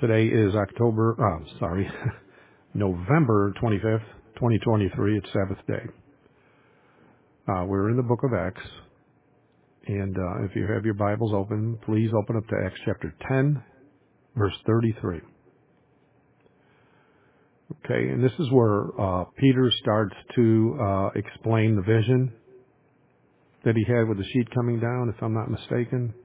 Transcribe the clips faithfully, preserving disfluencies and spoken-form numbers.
Today is October, oh, sorry, November twenty-fifth, twenty twenty-three. It's Sabbath day. Uh, we're in the book of Acts, and uh, if you have your Bibles open, please open up to Acts chapter ten, verse thirty-three. Okay, and this is where uh, Peter starts to uh, explain the vision that he had with the sheet coming down, if I'm not mistaken.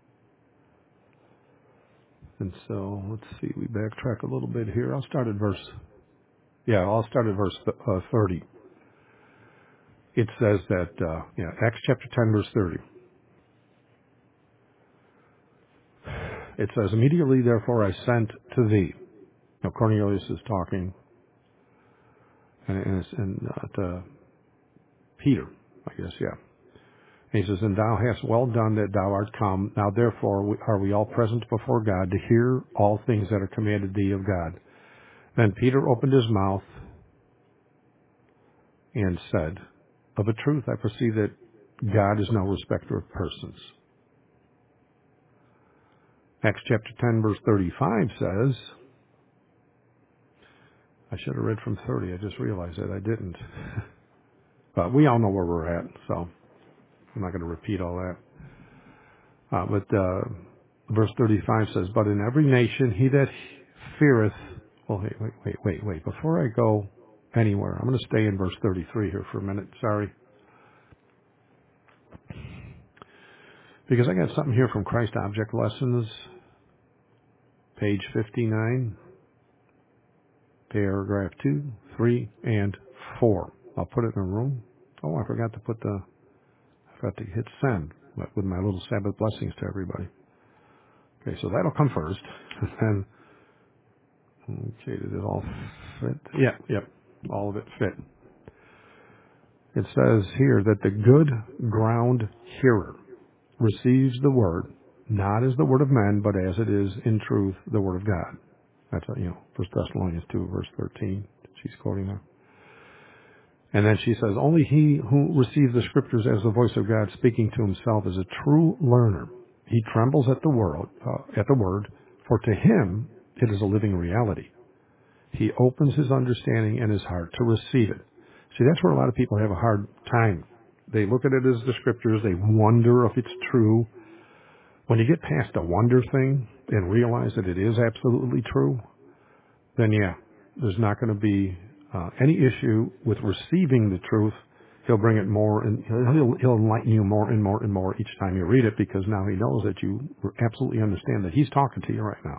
And so, let's see, we backtrack a little bit here. I'll start at verse, yeah, I'll start at verse uh, thirty. It says that, uh, yeah, Acts chapter ten, verse thirty. It says, immediately, therefore, I sent to thee. Now, Cornelius is talking, and, and, it's, and uh, to Peter, I guess, yeah. And he says, and thou hast well done that thou art come. Now, therefore, we, are we all present before God to hear all things that are commanded thee of God. Then Peter opened his mouth and said, of a truth, I perceive that God is no respecter of persons. Acts chapter ten, verse thirty-five says, I should have read from thirty. I just realized that I didn't. But we all know where we're at, so I'm not going to repeat all that. Uh, but uh, verse thirty-five says, but in every nation he that feareth... Well, wait, wait, wait, wait, wait. Before I go anywhere, I'm going to stay in verse thirty-three here for a minute. Sorry. Because I got something here from Christ Object Lessons, page fifty-nine, paragraph two, three, and four. I'll put it in a room. Oh, I forgot to put the... I forgot to hit send with my little Sabbath blessings to everybody. Okay, so that'll come first. And okay, did it all fit? Yeah, yep, all of it fit. It says here that the good ground hearer receives the word, not as the word of men, but as it is in truth the word of God. That's, you know, First Thessalonians two, verse thirteen. She's quoting there. And then she says, only he who receives the scriptures as the voice of God speaking to himself is a true learner. He trembles at the word, uh, at the word, for to him it is a living reality. He opens his understanding and his heart to receive it. See, that's where a lot of people have a hard time. They look at it as the scriptures. They wonder if it's true. When you get past the wonder thing and realize that it is absolutely true, then yeah, there's not going to be uh, any issue with receiving the truth. He'll bring it more, and he'll, he'll enlighten you more and more and more each time you read it, because now he knows that you absolutely understand that he's talking to you right now.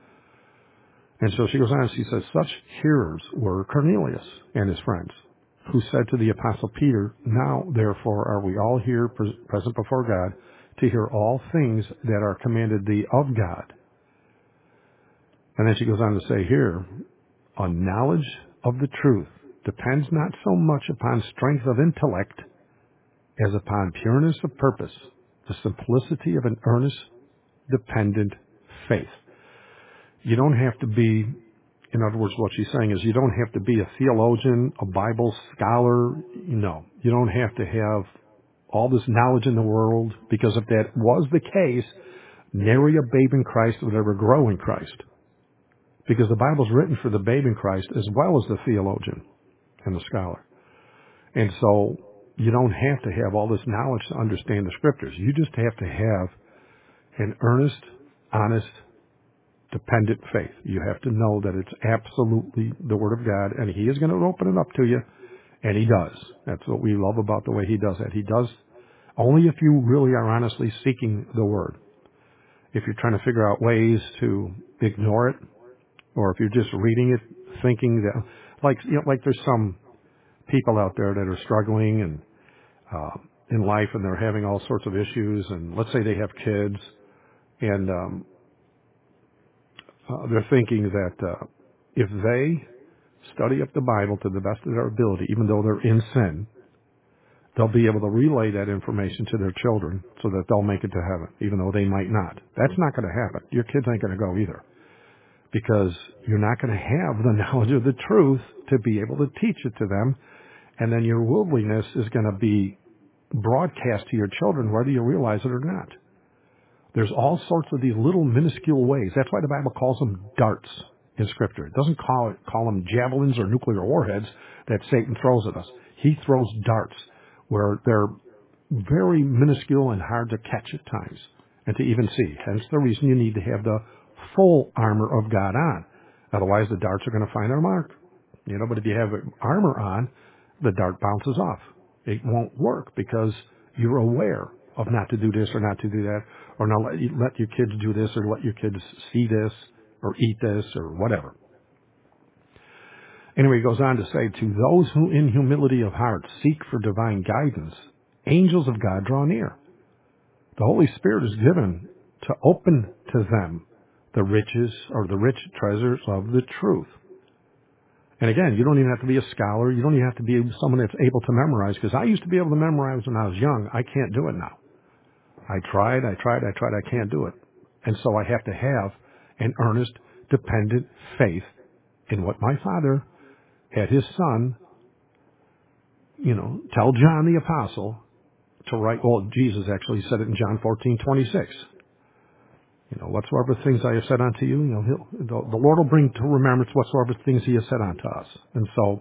And so she goes on, she says, such hearers were Cornelius and his friends, who said to the apostle Peter, now therefore are we all here pres- present before God to hear all things that are commanded thee of God. And then she goes on to say here, a knowledge of the truth depends not so much upon strength of intellect as upon pureness of purpose, the simplicity of an earnest, dependent faith. You don't have to be, in other words, what she's saying is you don't have to be a theologian, a Bible scholar. No, you don't have to have all this knowledge in the world, because if that was the case, nary a babe in Christ would ever grow in Christ. Because the Bible's written for the babe in Christ as well as the theologian and the scholar. And so you don't have to have all this knowledge to understand the scriptures. You just have to have an earnest, honest, dependent faith. You have to know that it's absolutely the Word of God, and He is going to open it up to you, and He does. That's what we love about the way He does that. He does only if you really are honestly seeking the Word. If you're trying to figure out ways to ignore it, or if you're just reading it, thinking that, like, you know, like there's some people out there that are struggling and uh, in life, and they're having all sorts of issues, and let's say they have kids, and um, uh, they're thinking that uh, if they study up the Bible to the best of their ability, even though they're in sin, they'll be able to relay that information to their children so that they'll make it to heaven, even though they might not. That's not going to happen. Your kids ain't going to go either, because you're not going to have the knowledge of the truth to be able to teach it to them, and then your worldliness is going to be broadcast to your children whether you realize it or not. There's all sorts of these little minuscule ways. That's why the Bible calls them darts in Scripture. It doesn't call it call them javelins or nuclear warheads that Satan throws at us. He throws darts where they're very minuscule and hard to catch at times and to even see. Hence the reason you need to have the full armor of God on. Otherwise, the darts are going to find their mark. You know, but if you have armor on, the dart bounces off. It won't work because you're aware of not to do this or not to do that, or not let, you, let your kids do this or let your kids see this or eat this or whatever. Anyway, he goes on to say, to those who in humility of heart seek for divine guidance, angels of God draw near. The Holy Spirit is given to open to them the riches or the rich treasures of the truth. And again, you don't even have to be a scholar. You don't even have to be someone that's able to memorize, because I used to be able to memorize when I was young. I can't do it now. I tried, I tried, I tried, I can't do it. And so I have to have an earnest, dependent faith in what my Father had his Son, you know, tell John the Apostle to write. Well, Jesus actually said it in John fourteen twenty-six. You know, whatsoever things I have said unto you, you know, he'll, the, the Lord will bring to remembrance whatsoever things he has said unto us. And so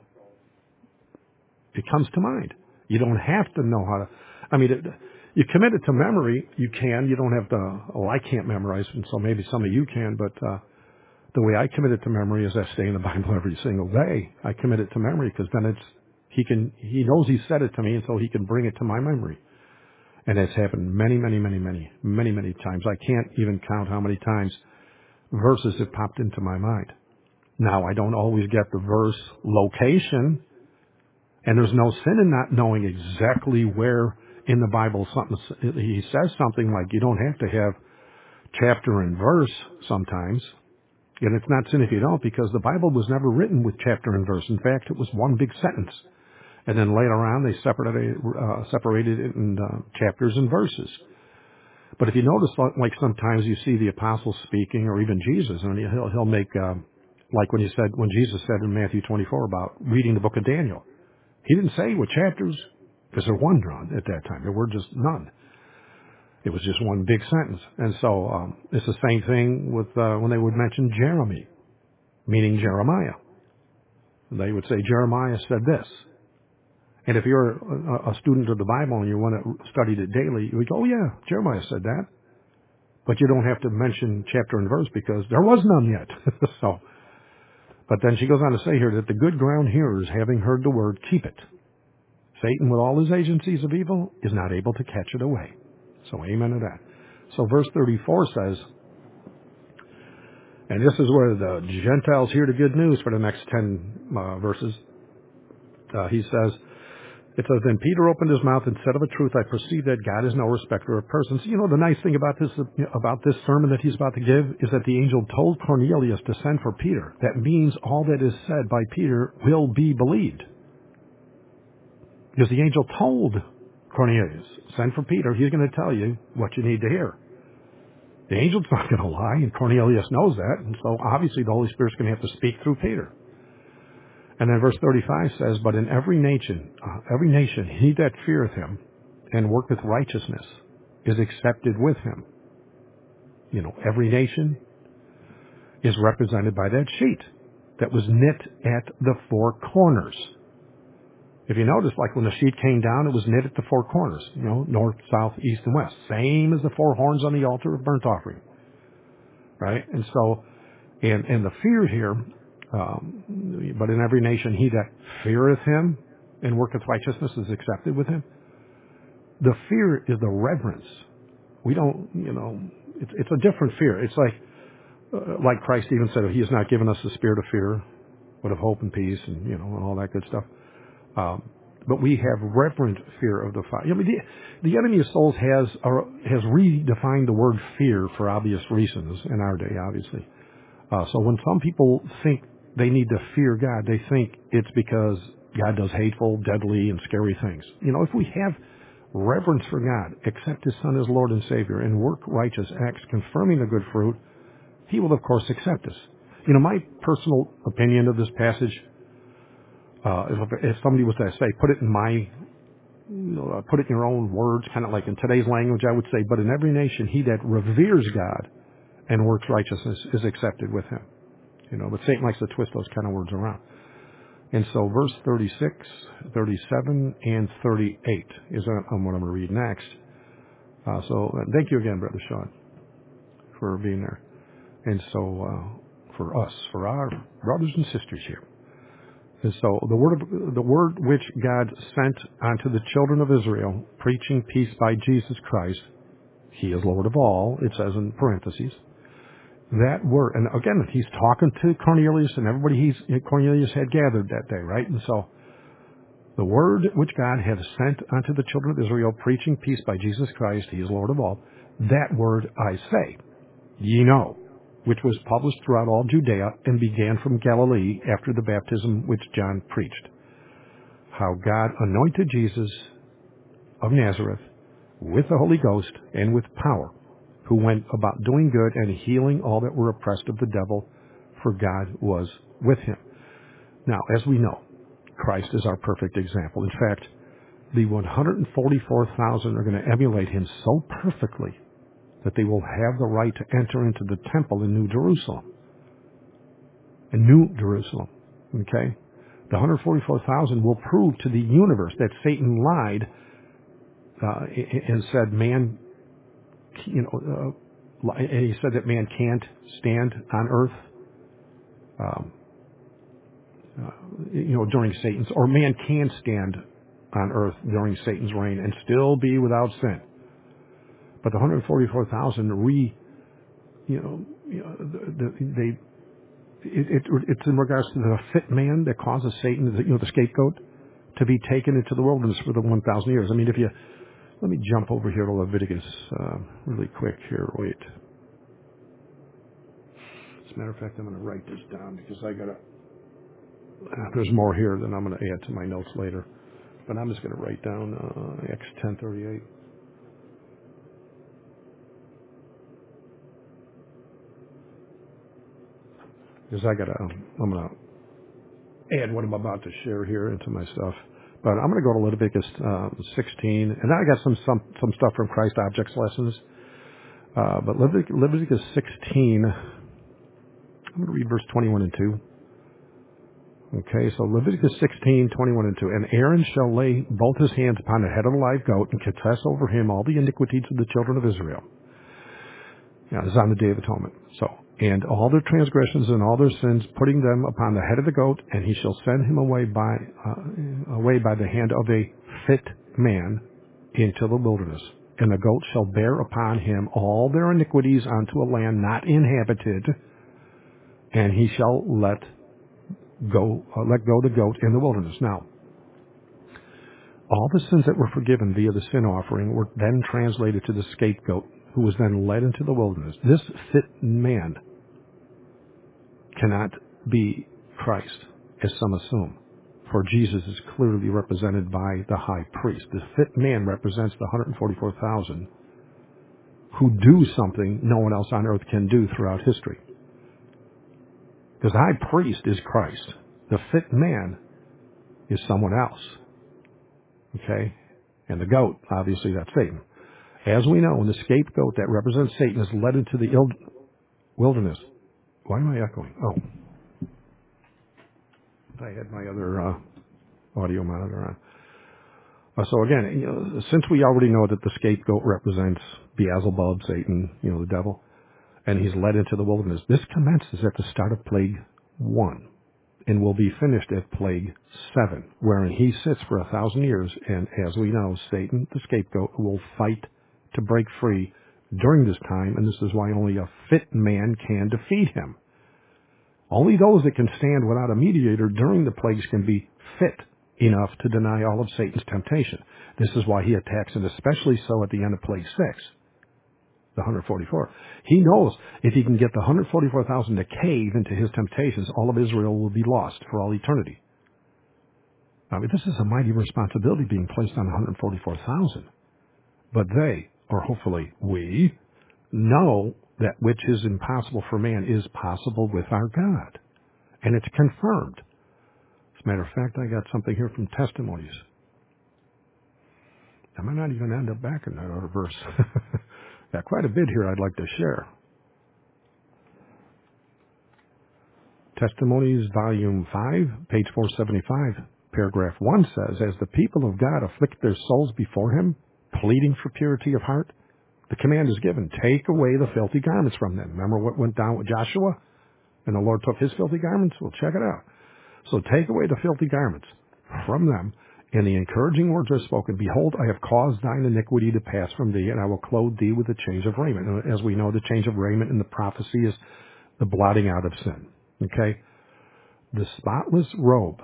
it comes to mind. You don't have to know how to, I mean, it, you commit it to memory, you can. You don't have to, oh, I can't memorize, and so maybe some of you can, but uh, the way I commit it to memory is I stay in the Bible every single day. I commit it to memory because then it's, he can, he knows he said it to me, and so he can bring it to my memory. And it's happened many, many, many, many, many, many times. I can't even count how many times verses have popped into my mind. Now, I don't always get the verse location, and there's no sin in not knowing exactly where in the Bible something, he says something like you don't have to have chapter and verse sometimes. And it's not sin if you don't, because the Bible was never written with chapter and verse. In fact, it was one big sentence. And then later on, they separated, uh, separated it in uh, chapters and verses. But if you notice, like sometimes you see the apostles speaking, or even Jesus, and he'll, he'll make, uh, like when he said, when Jesus said in Matthew twenty-four about reading the book of Daniel, he didn't say what chapters, because there weren't none at that time. There were just none. It was just one big sentence. And so um, it's the same thing with uh, when they would mention Jeremy, meaning Jeremiah. They would say Jeremiah said this. And if you're a, a student of the Bible and you want to study it daily, you would go, oh yeah, Jeremiah said that. But you don't have to mention chapter and verse because there was none yet. So, but then she goes on to say here that the good ground hearers, having heard the word, keep it. Satan, with all his agencies of evil, is not able to catch it away. So amen to that. So verse thirty-four says, and this is where the Gentiles hear the good news for the next ten uh, verses. Uh, he says, it says, then Peter opened his mouth and said, of a truth, I perceive that God is no respecter of persons. You know, the nice thing about this, about this sermon that he's about to give is that the angel told Cornelius to send for Peter. That means all that is said by Peter will be believed. Because the angel told Cornelius, send for Peter. He's going to tell you what you need to hear. The angel's not going to lie, and Cornelius knows that. And so obviously the Holy Spirit's going to have to speak through Peter. And then verse thirty-five says, but in every nation, uh, every nation, he that feareth him and worketh righteousness is accepted with him. You know, every nation is represented by that sheet that was knit at the four corners. If you notice, like when the sheet came down, it was knit at the four corners, you know, north, south, east, and west. Same as the four horns on the altar of burnt offering. Right? And so, and, and the fear here, Um, but in every nation, he that feareth him and worketh righteousness is accepted with him. The fear is the reverence. We don't, you know, it's, it's a different fear. It's like, uh, like Christ even said, he has not given us the spirit of fear, but of hope and peace and, you know, and all that good stuff. Um, but we have reverent fear of the Father. I mean, the, the enemy of souls has, uh, has redefined the word fear for obvious reasons in our day, obviously. Uh, so when some people think they need to fear God, they think it's because God does hateful, deadly, and scary things. You know, if we have reverence for God, accept His Son as Lord and Savior, and work righteous acts confirming the good fruit, He will, of course, accept us. You know, my personal opinion of this passage, uh, if, if somebody was to say, put it in my you know, uh, put it in your own words, kind of like in today's language, I would say, but in every nation, he that reveres God and works righteousness is accepted with him. You know, but Satan likes to twist those kind of words around. And so verse thirty-six, thirty-seven, and thirty-eight is what I'm going to read next. Uh, so uh, thank you again, Brother Sean, for being there. And so uh, for us, for our brothers and sisters here. And so the word, of, the word which God sent unto the children of Israel, preaching peace by Jesus Christ, he is Lord of all, it says in parentheses. That word, and again, he's talking to Cornelius and everybody he's, Cornelius had gathered that day, right? And so the word which God hath sent unto the children of Israel, preaching peace by Jesus Christ, he is Lord of all, that word I say, ye know, which was published throughout all Judea and began from Galilee after the baptism which John preached, how God anointed Jesus of Nazareth with the Holy Ghost and with power, who went about doing good and healing all that were oppressed of the devil, for God was with him. Now, as we know, Christ is our perfect example. In fact, the one hundred forty-four thousand are going to emulate him so perfectly that they will have the right to enter into the temple in New Jerusalem. In New Jerusalem, okay? The one hundred forty-four thousand will prove to the universe that Satan lied uh, and said man, you know, uh, and he said that man can't stand on earth, um, uh, you know, during Satan's, or man can stand on earth during Satan's reign and still be without sin. But the one hundred forty-four thousand re, you know, you know the, the, they, it, it, it's in regards to the fit man that causes Satan, you know, the scapegoat, to be taken into the wilderness for the one thousand years. I mean, if you, let me jump over here to Leviticus uh, really quick here. Wait. As a matter of fact, I'm going to write this down because I got to, uh, there's more here than I'm going to add to my notes later. But I'm just going to write down uh, Acts ten thirty-eight. Because I got to, I'm going to add what I'm about to share here into my stuff. But I'm going to go to Leviticus uh, sixteen, and I got some some some stuff from Christ Objects lessons. Uh, but Levit- Leviticus sixteen, I'm going to read verse twenty-one and two. Okay, so Leviticus sixteen, twenty-one and two. And Aaron shall lay both his hands upon the head of the live goat and confess over him all the iniquities of the children of Israel. Now, this is on the Day of Atonement. So, and all their transgressions and all their sins, putting them upon the head of the goat, and he shall send him away by uh, away by the hand of a fit man into the wilderness. And the goat shall bear upon him all their iniquities unto a land not inhabited, and he shall let go uh, let go the goat in the wilderness. Now, all the sins that were forgiven via the sin offering were then translated to the scapegoat, who was then led into the wilderness. This fit man cannot be Christ, as some assume, for Jesus is clearly represented by the high priest. The fit man represents the one hundred forty-four thousand who do something no one else on earth can do throughout history. Because the high priest is Christ. The fit man is someone else. Okay? And the goat, obviously, that's Satan. As we know, when the scapegoat that represents Satan is led into the wilderness. Why am I echoing? Oh, I had my other uh, audio monitor on. Uh, so again, you know, since we already know that the scapegoat represents Beelzebub, Satan, you know, the devil, and he's led into the wilderness, this commences at the start of plague one and will be finished at plague seven, wherein he sits for a thousand years, and as we know, Satan, the scapegoat, will fight to break free during this time, and this is why only a fit man can defeat him. Only those that can stand without a mediator during the plagues can be fit enough to deny all of Satan's temptation. This is why he attacks, and especially so at the end of plague six, the one hundred forty-four. He knows if he can get the one hundred forty-four thousand to cave into his temptations, all of Israel will be lost for all eternity. I mean, this is a mighty responsibility being placed on one hundred forty-four thousand. But they, or hopefully we, know that which is impossible for man is possible with our God. And it's confirmed. As a matter of fact, I got something here from Testimonies. I might not even end up back in that other verse. Got quite a bit here I'd like to share. Testimonies, Volume five, page four seventy-five, paragraph one says, as the people of God afflict their souls before him, pleading for purity of heart, the command is given, take away the filthy garments from them. Remember what went down with Joshua? And the Lord took his filthy garments? Well, check it out. So take away the filthy garments from them, and the encouraging words are spoken. Behold, I have caused thine iniquity to pass from thee, and I will clothe thee with a change of raiment. And as we know, the change of raiment in the prophecy is the blotting out of sin. Okay? The spotless robe.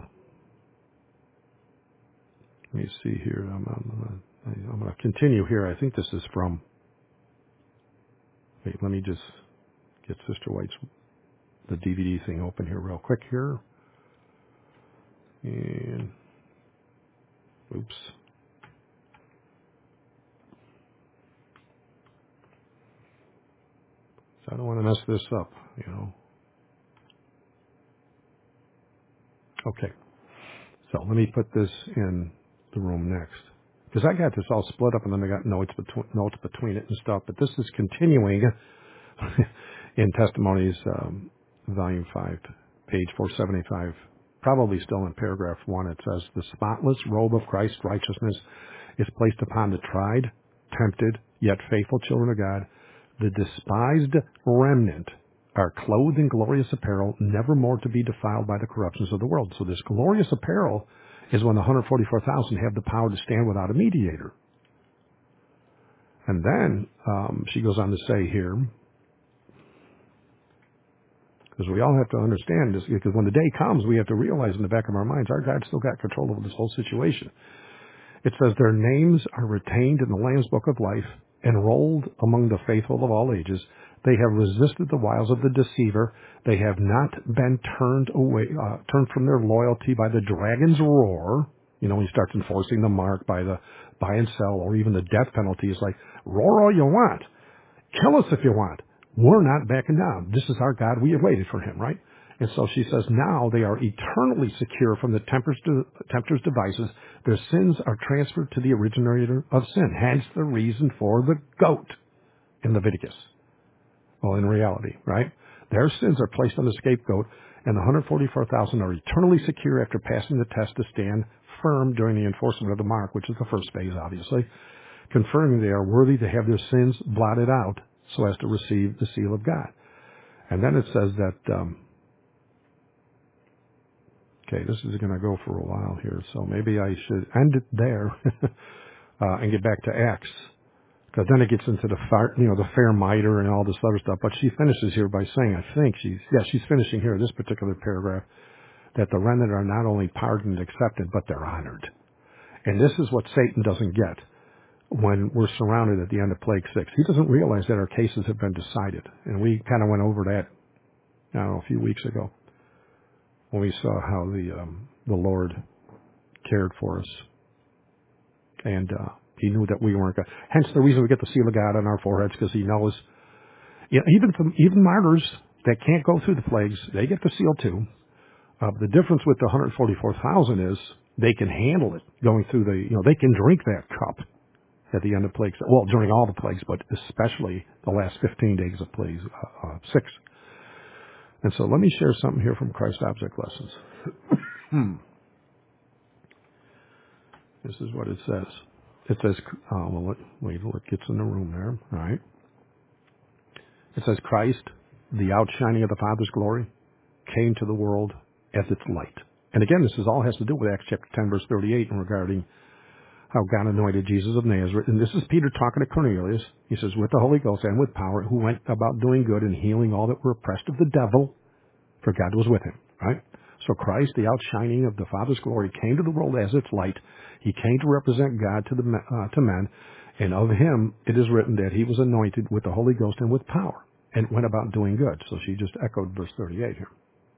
Let me see here. I'm, I'm, I'm going to continue here. I think this is from, wait, let me just get Sister White's, the D V D thing open here real quick here. And, oops. So I don't want to mess this up, you know. Okay. So let me put this in the room next. Because I got this all split up and then I got notes between, notes between it and stuff. But this is continuing in Testimonies, um, Volume five, page four seventy-five. Probably still in paragraph one. It says, the spotless robe of Christ's righteousness is placed upon the tried, tempted, yet faithful children of God. The despised remnant are clothed in glorious apparel, never more to be defiled by the corruptions of the world. So this glorious apparel is when the one hundred forty-four thousand have the power to stand without a mediator. And then um, she goes on to say here, because we all have to understand this, because when the day comes, we have to realize in the back of our minds, our God still got control over this whole situation. It says, their names are retained in the Lamb's Book of Life, enrolled among the faithful of all ages. They have resisted the wiles of the deceiver. They have not been turned away, uh, turned from their loyalty by the dragon's roar. You know, when he starts enforcing the mark by the buy and sell, or even the death penalty is like, roar all you want. Kill us if you want. We're not backing down. This is our God. We have waited for him, right? And so she says, now they are eternally secure from the tempter's, tempter's devices. Their sins are transferred to the originator of sin. Hence the reason for the goat in Leviticus. Well, in reality, right? Their sins are placed on the scapegoat, and the one hundred forty-four thousand are eternally secure after passing the test to stand firm during the enforcement of the mark, which is the first phase, obviously, confirming they are worthy to have their sins blotted out so as to receive the seal of God. And then it says that, um, okay, this is going to go for a while here, so maybe I should end it there uh, and get back to Acts. Because then it gets into the far, you know, the fair mitre and all this other stuff. But she finishes here by saying, I think she's, yeah, she's finishing here, this particular paragraph, that the remnant are not only pardoned and accepted, but they're honored. And this is what Satan doesn't get when we're surrounded at the end of Plague Six. He doesn't realize that our cases have been decided. And we kind of went over that, I don't know, a few weeks ago when we saw how the, um, the Lord cared for us. And, uh, he knew that we weren't going to. Hence the reason we get the seal of God on our foreheads, because he knows, you know, even from, even martyrs that can't go through the plagues, they get the seal too. Uh, the difference with the one hundred forty-four thousand is they can handle it going through the, you know, they can drink that cup at the end of plagues. Well, during all the plagues, but especially the last fifteen days of plagues, uh, uh, six. And so let me share something here from Christ Object Lessons. hmm. This is what it says. It says, uh, well, wait till it gets in the room there. All right. It says, Christ, the outshining of the Father's glory, came to the world as its light. And again, this is all has to do with Acts chapter ten, verse thirty-eight, and regarding how God anointed Jesus of Nazareth. And this is Peter talking to Cornelius. He says, with the Holy Ghost and with power, who went about doing good and healing all that were oppressed of the devil, for God was with him. Right? So Christ, the outshining of the Father's glory, came to the world as its light. He came to represent God to the uh, to men, and of him it is written that he was anointed with the Holy Ghost and with power, and went about doing good. So she just echoed verse thirty-eight here.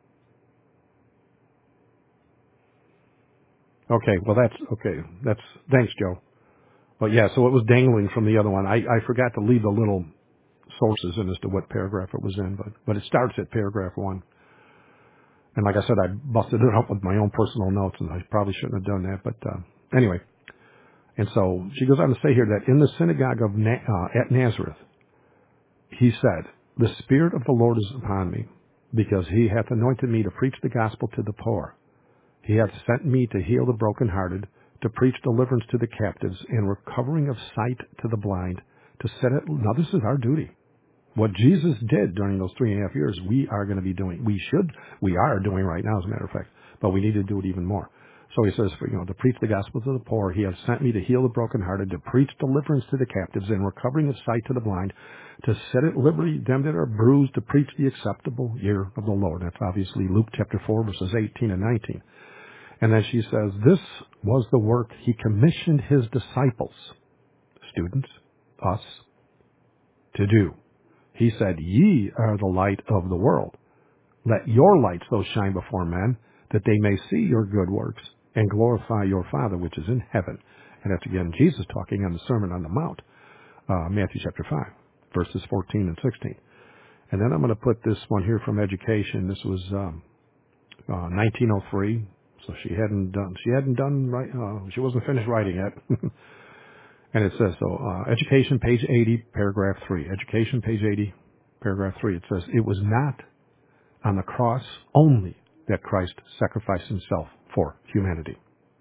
Okay, well that's okay. That's thanks, Joe. Well, yeah. So it was dangling from the other one. I, I forgot to leave the little sources in as to what paragraph it was in, but but it starts at paragraph one. And like I said, I busted it up with my own personal notes, and I probably shouldn't have done that. But uh, anyway, And so she goes on to say here that in the synagogue of Na- uh, at Nazareth, he said, "The Spirit of the Lord is upon me, because he hath anointed me to preach the gospel to the poor. He hath sent me to heal the brokenhearted, to preach deliverance to the captives, and recovering of sight to the blind, to set it." Now this is our duty. What Jesus did during those three and a half years, we are going to be doing. We should, we are doing right now, as a matter of fact, but we need to do it even more. So he says, for, you know, to preach the gospel to the poor. He has sent me to heal the brokenhearted, to preach deliverance to the captives, and recovering of sight to the blind, to set at liberty them that are bruised, to preach the acceptable year of the Lord. That's obviously Luke chapter four, verses eighteen and nineteen. And then she says, this was the work he commissioned his disciples, students, us, to do. He said, ye are the light of the world. Let your light so shine before men that they may see your good works and glorify your Father which is in heaven. And that's again Jesus talking on the Sermon on the Mount, uh, Matthew chapter five, verses fourteen and sixteen. And then I'm going to put this one here from education. This was um, uh, nineteen oh three. So she hadn't done, she hadn't done, right, uh, she wasn't finished writing yet. And it says, so, uh, education, page eighty, paragraph three. Education, page eighty, paragraph three. It says, it was not on the cross only that Christ sacrificed himself for humanity.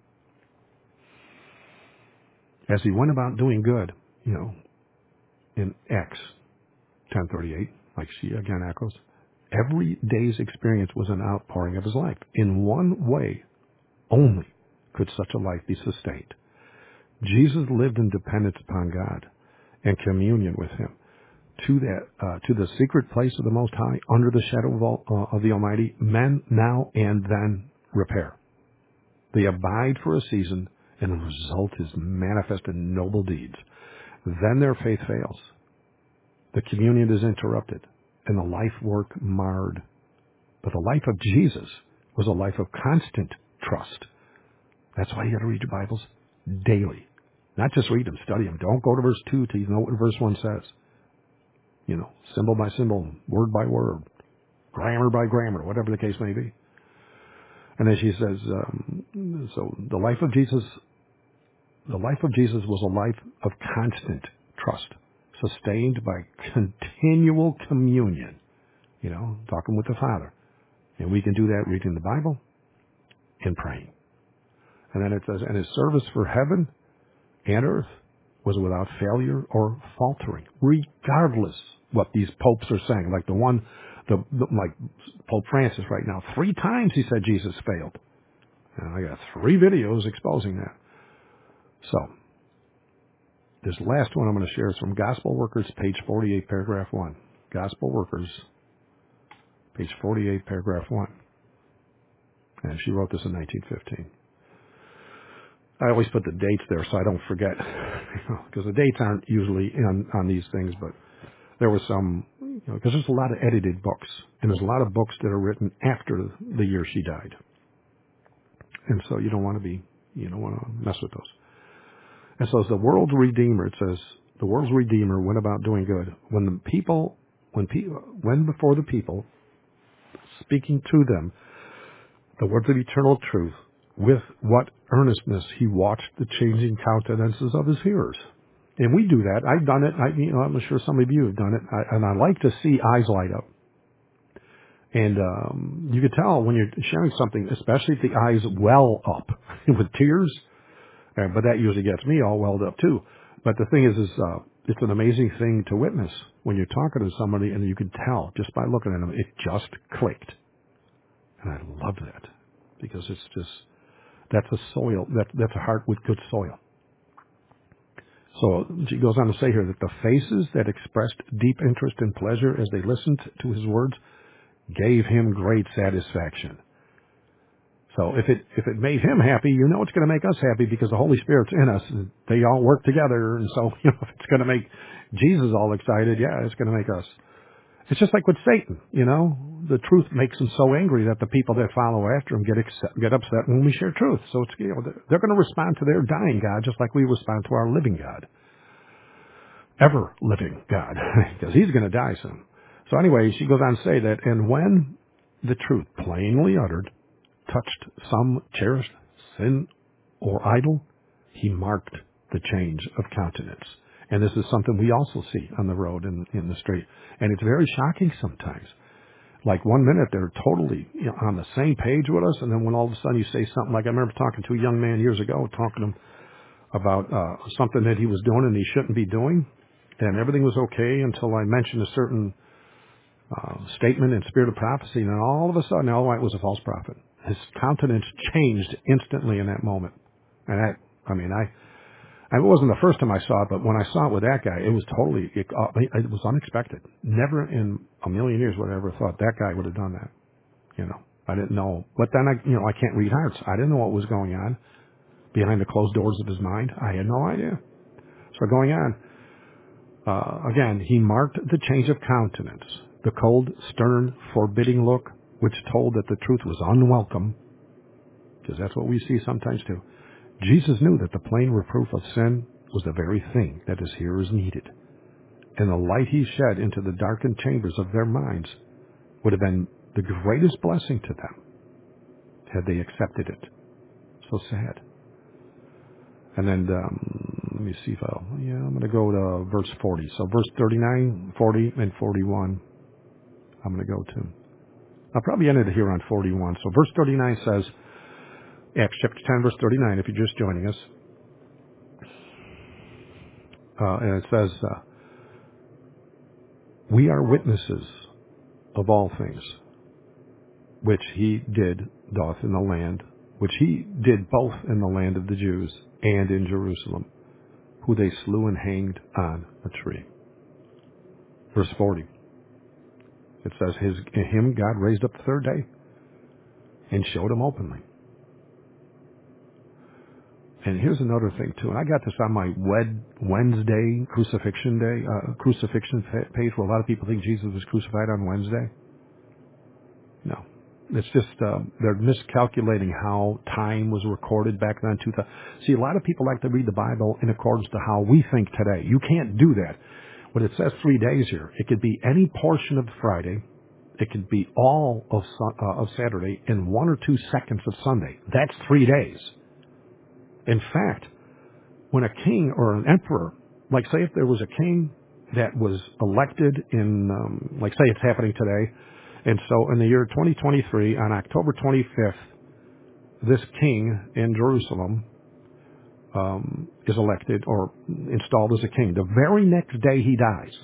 As he went about doing good, you know, in Acts ten thirty-eight, like she again echoes, every day's experience was an outpouring of his life. In one way only could such a life be sustained. Jesus lived in dependence upon God and communion with him. To that, uh, to the secret place of the Most High, under the shadow of, all, uh, of the Almighty, men now and then repair. They abide for a season, and the result is manifest in noble deeds. Then their faith fails. The communion is interrupted, and the life work marred. But the life of Jesus was a life of constant trust. That's why you got to read your Bibles daily. Not just read them, study them. Don't go to verse two till you know what verse one says. You know, symbol by symbol, word by word, grammar by grammar, whatever the case may be. And then she says, um, so the life of Jesus, the life of Jesus was a life of constant trust, sustained by continual communion, you know, talking with the Father. And we can do that reading the Bible and praying. And then it says, and his service for heaven and earth was without failure or faltering, regardless what these popes are saying. Like the one, the, the like Pope Francis right now, three times he said Jesus failed. And I got three videos exposing that. So this last one I'm going to share is from Gospel Workers, page forty-eight, paragraph one. Gospel Workers, page forty-eight, paragraph one. And she wrote this in nineteen fifteen. I always put the dates there so I don't forget, because the dates aren't usually on, on these things, but there was some, you know, because there's a lot of edited books, and there's a lot of books that are written after the year she died. And so you don't want to be, you don't want to mess with those. And so as the world's Redeemer, it says, the world's Redeemer went about doing good. When the people, when people, when before the people, speaking to them the words of eternal truth, with what earnestness he watched the changing countenances of his hearers. And we do that. I've done it. I, you know, I'm sure some of you have done it. I, and I like to see eyes light up. And um, you can tell when you're sharing something, especially if the eyes well up with tears. Uh, but that usually gets me all welled up too. But the thing is, is uh, it's an amazing thing to witness when you're talking to somebody and you can tell just by looking at them, it just clicked. And I love that because it's just, that's a soil, that, that's a heart with good soil. So she goes on to say here that the faces that expressed deep interest and pleasure as they listened to his words gave him great satisfaction. So if it if it made him happy, you know it's going to make us happy because the Holy Spirit's in us. And they all work together. And so, you know, if it's going to make Jesus all excited, yeah, it's going to make us. It's just like with Satan, you know. The truth makes him so angry that the people that follow after him get accept, get upset when we share truth. So it's, you know, they're, they're going to respond to their dying God just like we respond to our living God. Ever living God, because he's going to die soon. So anyway, she goes on to say that, and when the truth plainly uttered touched some cherished sin or idol, he marked the change of countenance. And this is something we also see on the road and in the street. And it's very shocking sometimes. Like one minute they're totally you know, on the same page with us, and then when all of a sudden you say something like, I remember talking to a young man years ago, talking to him about uh, something that he was doing and he shouldn't be doing, and everything was okay until I mentioned a certain uh, statement in spirit of prophecy, and then all of a sudden, all right, was a false prophet. His countenance changed instantly in that moment. And that, I mean, I, I it wasn't the first time I saw it, but when I saw it with that guy, it was totally, it, uh, it was unexpected. Never in a million years would I ever thought that guy would have done that. You know, I didn't know. But then I, you know, I can't read hearts. I didn't know what was going on behind the closed doors of his mind. I had no idea. So going on, uh, again, he marked the change of countenance, the cold, stern, forbidding look, which told that the truth was unwelcome, because that's what we see sometimes too. Jesus knew that the plain reproof of sin was the very thing that his hearers needed, and the light he shed into the darkened chambers of their minds would have been the greatest blessing to them had they accepted it. So sad. And then, um, let me see if I'll, yeah, I'm going to go to verse forty. So verse thirty-nine, forty, and forty-one, I'm going to go to. I'll probably end it here on forty-one. So verse thirty-nine says, Acts chapter ten, verse thirty-nine, if you're just joining us, uh, and it says, uh, we are witnesses of all things which he did doth in the land, which he did both in the land of the Jews and in Jerusalem, who they slew and hanged on a tree. Verse forty, it says, his, him God raised up the third day and showed him openly. And here's another thing too, and I got this on my Wed Wednesday crucifixion day, uh, crucifixion page, where a lot of people think Jesus was crucified on Wednesday. No. It's just, uh, they're miscalculating how time was recorded back then. See, a lot of people like to read the Bible in accordance to how we think today. You can't do that. When it says three days here, it could be any portion of Friday. It could be all of, uh, of Saturday and one or two seconds of Sunday. That's three days. In fact, when a king or an emperor, like say if there was a king that was elected in, um, like say it's happening today, and so in the year twenty twenty-three, on October twenty-fifth, this king in Jerusalem um, is elected or installed as a king. The very next day he dies,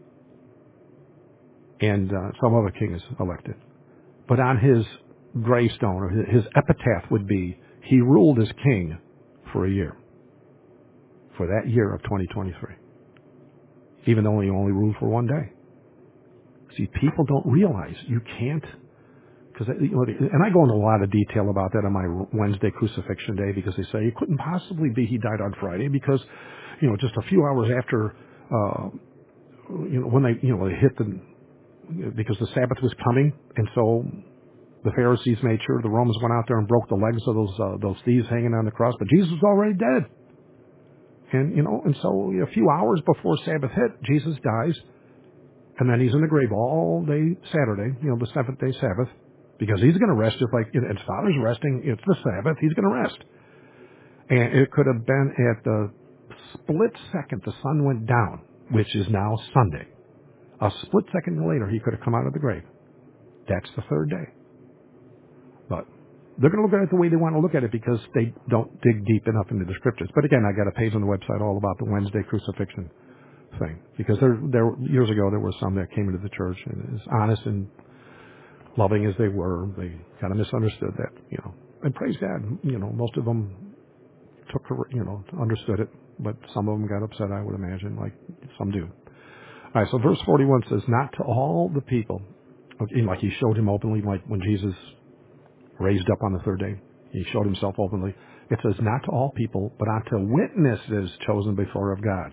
and uh, some other king is elected. But on his gravestone, or his epitaph would be, he ruled as king for a year, for that year of twenty twenty-three, even though he only ruled for one day. See, people don't realize you can't, because, you know, and I go into a lot of detail about that on my Wednesday crucifixion day, because they say it couldn't possibly be he died on Friday because, you know, just a few hours after, uh, you know, when they, you know, they hit the, because the Sabbath was coming, and so the Pharisees made sure the Romans went out there and broke the legs of those uh, those thieves hanging on the cross, but Jesus was already dead. And, you know, and so a few hours before Sabbath hit, Jesus dies. And then he's in the grave all day Saturday, you know, the seventh day Sabbath, because he's going to rest just like you know, his Father's resting. It's the Sabbath. He's going to rest. And it could have been at the split second the sun went down, which is now Sunday. A split second later, he could have come out of the grave. That's the third day. But they're going to look at it the way they want to look at it because they don't dig deep enough into the scriptures. But again, I got a page on the website all about the Wednesday crucifixion thing, because there, there years ago there were some that came into the church, and as honest and loving as they were, they kind of misunderstood that, you know. And praise God, you know, most of them took, you know, understood it, but some of them got upset, I would imagine, like some do. All right, so verse forty-one says, "Not to all the people," like he showed him openly, like when Jesus raised up on the third day, he showed himself openly. It says, "Not to all people, but unto witnesses chosen before of God."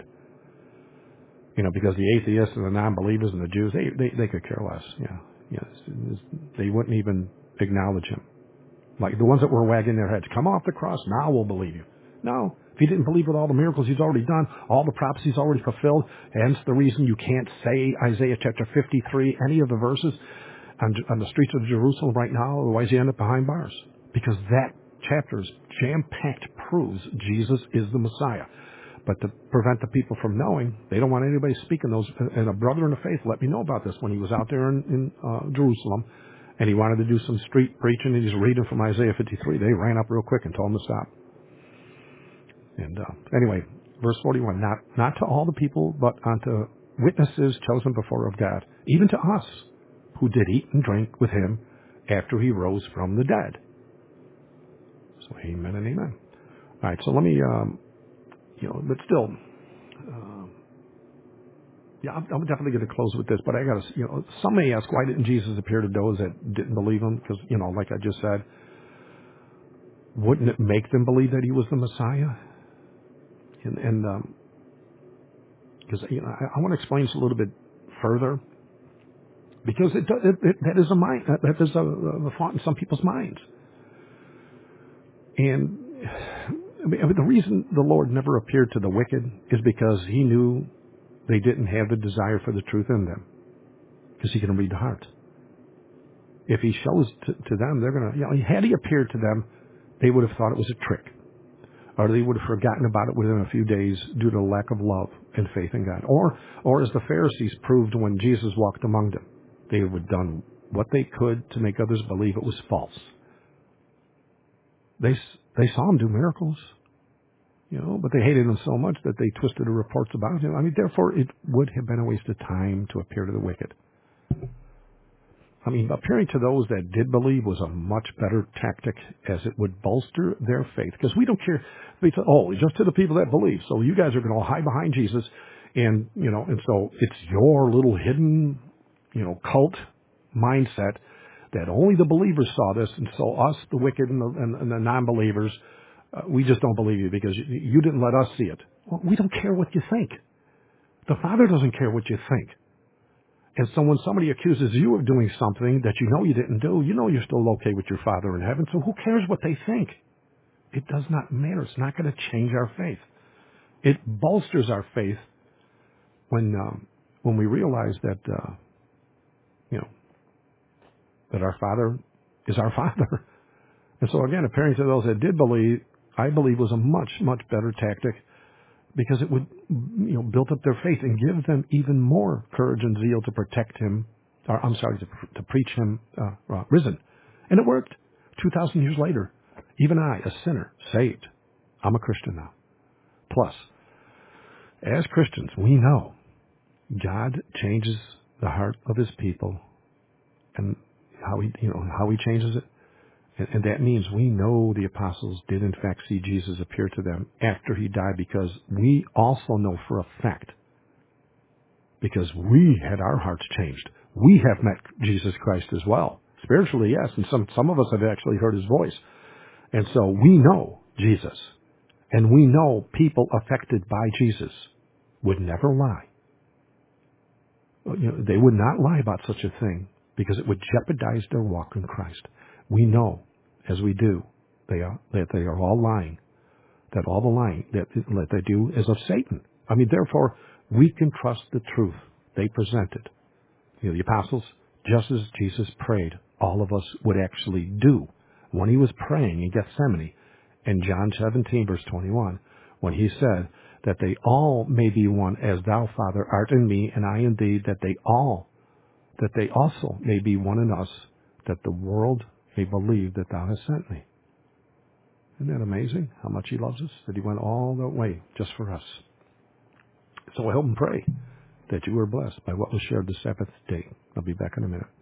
You know, because the atheists and the non-believers and the Jews, they, they, they could care less. Yeah. Yes. They wouldn't even acknowledge him. Like the ones that were wagging their heads, come off the cross, now we'll believe you. No. If you didn't believe with all the miracles he's already done, all the prophecies already fulfilled, hence the reason you can't say Isaiah chapter fifty-three, any of the verses on, on the streets of Jerusalem right now, otherwise you end up behind bars. Because that chapter is jam-packed proves Jesus is the Messiah. But to prevent the people from knowing, they don't want anybody speaking those. And a brother in the faith let me know about this when he was out there in, in uh, Jerusalem, and he wanted to do some street preaching, and he's reading from Isaiah fifty-three. They ran up real quick and told him to stop. And uh, anyway, verse forty-one, not, not to all the people, but unto witnesses chosen before of God, even to us, who did eat and drink with him after he rose from the dead. So amen and amen. All right, so let me, um, you know, but still, uh, yeah, I'm, I'm definitely going to close with this, but I got to, you know, some may ask, why didn't Jesus appear to those that didn't believe him? Because, you know, like I just said, wouldn't it make them believe that he was the Messiah? And, and um, because, you know, I, I want to explain this a little bit further, because it, it, it that is a mind, that is a, a thought in some people's minds. And I mean, the reason the Lord never appeared to the wicked is because he knew they didn't have the desire for the truth in them, because he can read the heart. If he shows to, to them, they're going to, you know, had he appeared to them, they would have thought it was a trick, or they would have forgotten about it within a few days due to lack of love and faith in God. Or, or as the Pharisees proved when Jesus walked among them, they would have done what they could to make others believe it was false. They they saw him do miracles, you know, but they hated him so much that they twisted the reports about him. I mean, therefore, it would have been a waste of time to appear to the wicked. I mean, appearing to those that did believe was a much better tactic, as it would bolster their faith. Because we don't care, we say, oh, just to the people that believe. So you guys are going to hide behind Jesus, and you know, and so it's your little hidden, you know, cult mindset that only the believers saw this, and so us, the wicked and the, and, and the non-believers, uh, we just don't believe you because you, you didn't let us see it. Well, we don't care what you think. The Father doesn't care what you think. And so when somebody accuses you of doing something that you know you didn't do, you know you're still okay with your Father in heaven, so who cares what they think? It does not matter. It's not going to change our faith. It bolsters our faith when um, when we realize that, uh, you know, that our Father is our Father. And so again, appearing to those that did believe, I believe was a much, much better tactic, because it would, you know, build up their faith and give them even more courage and zeal to protect him, or I'm sorry, to, to preach him uh, uh, risen. And it worked. two thousand years later, even I, a sinner, saved, I'm a Christian now. Plus, as Christians, we know God changes the heart of his people, and how he, you know, how he changes it. And, and that means we know the apostles did in fact see Jesus appear to them after he died, because we also know for a fact, because we had our hearts changed. We have met Jesus Christ as well. Spiritually, yes, and some, some of us have actually heard his voice. And so we know Jesus, and we know people affected by Jesus would never lie. You know, they would not lie about such a thing, because it would jeopardize their walk in Christ. We know, as we do, they are, that they are all lying, that all the lying that, that they do is of Satan. I mean, therefore, we can trust the truth they presented. You know, the apostles, just as Jesus prayed, all of us would actually do. When he was praying in Gethsemane, in John seventeen, verse twenty-one, when he said that they all may be one, as thou, Father, art in me, and I in thee, that they all, that they also may be one in us, that the world may believe that thou hast sent me. Isn't that amazing, how much he loves us, that he went all the way just for us? So I hope and pray that you were blessed by what was shared this Sabbath day. I'll be back in a minute.